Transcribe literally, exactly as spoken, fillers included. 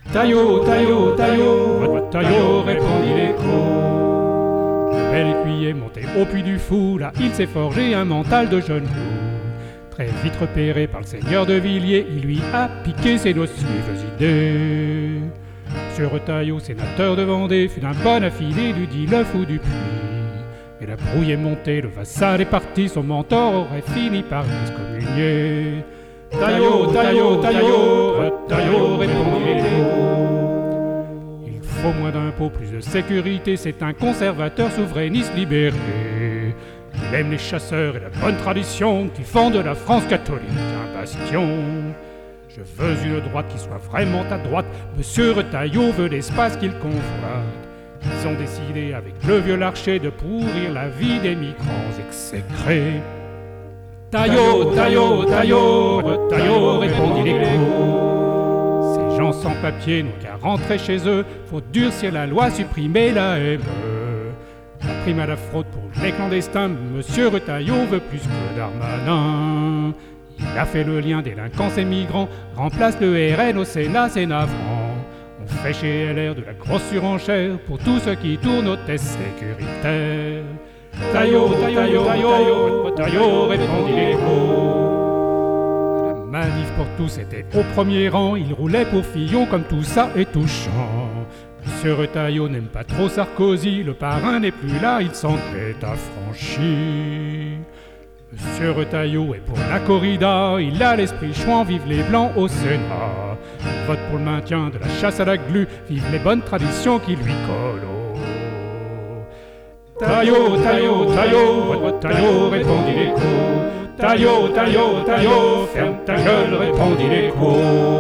Taillot, Taillot, Taillot, Taillot, répondit l'écho. Le bel écuyer monté au puits du fou, là il s'est forgé un mental de jeune loup. Très vite repéré par le seigneur de Villiers, il lui a piqué ses nocives idées. Monsieur Taillot, sénateur de Vendée, fut d'un bon affilé, lui dit le fou du puits. Et la brouille est montée, le vassal est parti, son mentor aurait fini par l'excommunier. Taillot, Taillot, Taillot, Taillot, répondit l'écho. Il faut moins d'impôts, plus de sécurité, c'est un conservateur souverainiste libéré. Il aime les chasseurs et la bonne tradition qui font de la France catholique un bastion. Je veux une droite qui soit vraiment à droite, Monsieur Retailleau veut l'espace qu'il convoite. Ils ont décidé avec le vieux Larcher de pourrir la vie des migrants exécrés. Taillot, Taillot, Taillot, Taillot, répondit l'écho. Ces gens sans papier n'ont qu'à rentrer chez eux, faut durcir la loi, supprimer la M E. La prime à la fraude pour les clandestins, Monsieur Retailleau veut plus que Darmanin. Il a fait le lien délinquance et migrants, remplace le R N au Sénat, c'est navrant. On fait chez L R de la grosse surenchère pour tous ceux qui tournent aux tests sécuritaires. Taillot, Taillot, Taillot, Taillot, répondit l'écho. La manif pour tous était au premier rang, il roulait pour Fillon comme tout ça est touchant. Monsieur Retailleau n'aime pas trop Sarkozy, le parrain n'est plus là, il s'en est affranchi. Monsieur Retailleau est pour la corrida, il a l'esprit chouan, vive les blancs au Sénat. Il vote pour le maintien de la chasse à la glu, vive les bonnes traditions qui lui collent. Taillot, Taillot, Taillot, Taillot, répondit l'écho. Taillot, Taillot, Taillot, ferme ta gueule, répondit l'écho.